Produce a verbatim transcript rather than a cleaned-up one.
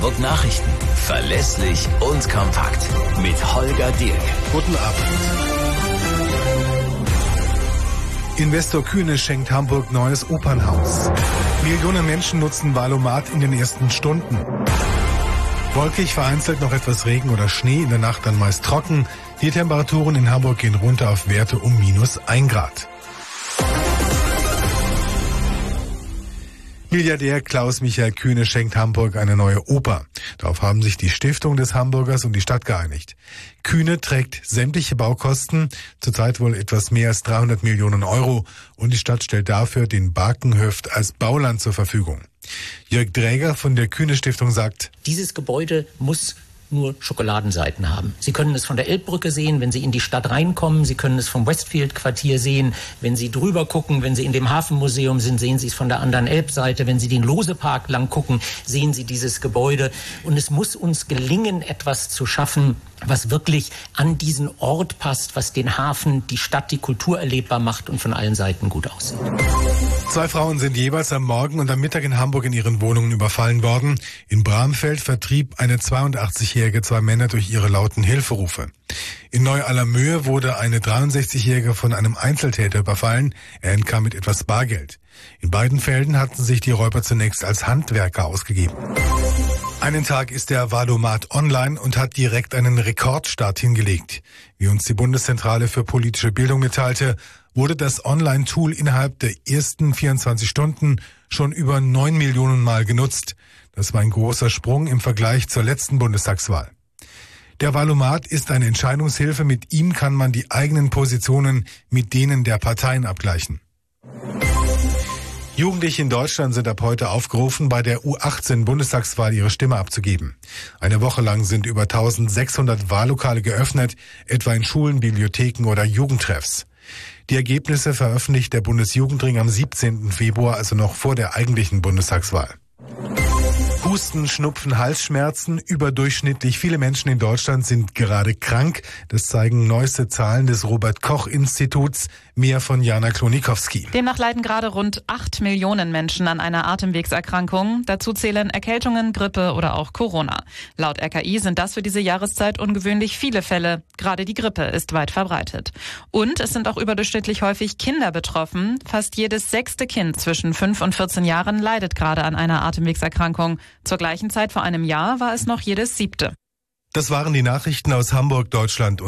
Hamburg Nachrichten. Verlässlich und kompakt. Mit Holger Dirk. Guten Abend. Investor Kühne schenkt Hamburg neues Opernhaus. Millionen Menschen nutzen Valomat in den ersten Stunden. Wolkig, vereinzelt noch etwas Regen oder Schnee, in der Nacht dann meist trocken. Die Temperaturen in Hamburg gehen runter auf Werte um minus ein Grad. Milliardär Klaus-Michael Kühne schenkt Hamburg eine neue Oper. Darauf haben sich die Stiftung des Hamburgers und die Stadt geeinigt. Kühne trägt sämtliche Baukosten, zurzeit wohl etwas mehr als dreihundert Millionen Euro, und die Stadt stellt dafür den Barkenhöft als Bauland zur Verfügung. Jörg Dräger von der Kühne-Stiftung sagt: Dieses Gebäude muss nur Schokoladenseiten haben. Sie können es von der Elbbrücke sehen, wenn Sie in die Stadt reinkommen. Sie können es vom Westfield-Quartier sehen. Wenn Sie drüber gucken, wenn Sie in dem Hafenmuseum sind, sehen Sie es von der anderen Elbseite. Wenn Sie den Lose-Park lang gucken, sehen Sie dieses Gebäude. Und es muss uns gelingen, etwas zu schaffen, was wirklich an diesen Ort passt, was den Hafen, die Stadt, die Kultur erlebbar macht und von allen Seiten gut aussieht. Zwei Frauen sind jeweils am Morgen und am Mittag in Hamburg in ihren Wohnungen überfallen worden. In Bramfeld vertrieb eine zweiundachtzigjährige zwei Männer durch ihre lauten Hilferufe. In Neu-Allermöhe wurde eine dreiundsechzigjährige von einem Einzeltäter überfallen. Er entkam mit etwas Bargeld. In beiden Fällen hatten sich die Räuber zunächst als Handwerker ausgegeben. Einen Tag ist der Valomat online und hat direkt einen Rekordstart hingelegt. Wie uns die Bundeszentrale für politische Bildung mitteilte, wurde das Online-Tool innerhalb der ersten vierundzwanzig Stunden schon über neun Millionen Mal genutzt. Das war ein großer Sprung im Vergleich zur letzten Bundestagswahl. Der Valomat ist eine Entscheidungshilfe. Mit ihm kann man die eigenen Positionen mit denen der Parteien abgleichen. Jugendliche in Deutschland sind ab heute aufgerufen, bei der U achtzehn Bundestagswahl ihre Stimme abzugeben. Eine Woche lang sind über eintausendsechshundert Wahllokale geöffnet, etwa in Schulen, Bibliotheken oder Jugendtreffs. Die Ergebnisse veröffentlicht der Bundesjugendring am siebzehnten Februar, also noch vor der eigentlichen Bundestagswahl. Husten, Schnupfen, Halsschmerzen. Überdurchschnittlich viele Menschen in Deutschland sind gerade krank. Das zeigen neueste Zahlen des Robert-Koch-Instituts. Mehr von Jana Klonikowski. Demnach leiden gerade rund acht Millionen Menschen an einer Atemwegserkrankung. Dazu zählen Erkältungen, Grippe oder auch Corona. Laut R K I sind das für diese Jahreszeit ungewöhnlich viele Fälle. Gerade die Grippe ist weit verbreitet. Und es sind auch überdurchschnittlich häufig Kinder betroffen. Fast jedes sechste Kind zwischen fünf und vierzehn Jahren leidet gerade an einer Atemwegserkrankung. Zur gleichen Zeit vor einem Jahr war es noch jedes siebte. Das waren die Nachrichten aus Hamburg, Deutschland und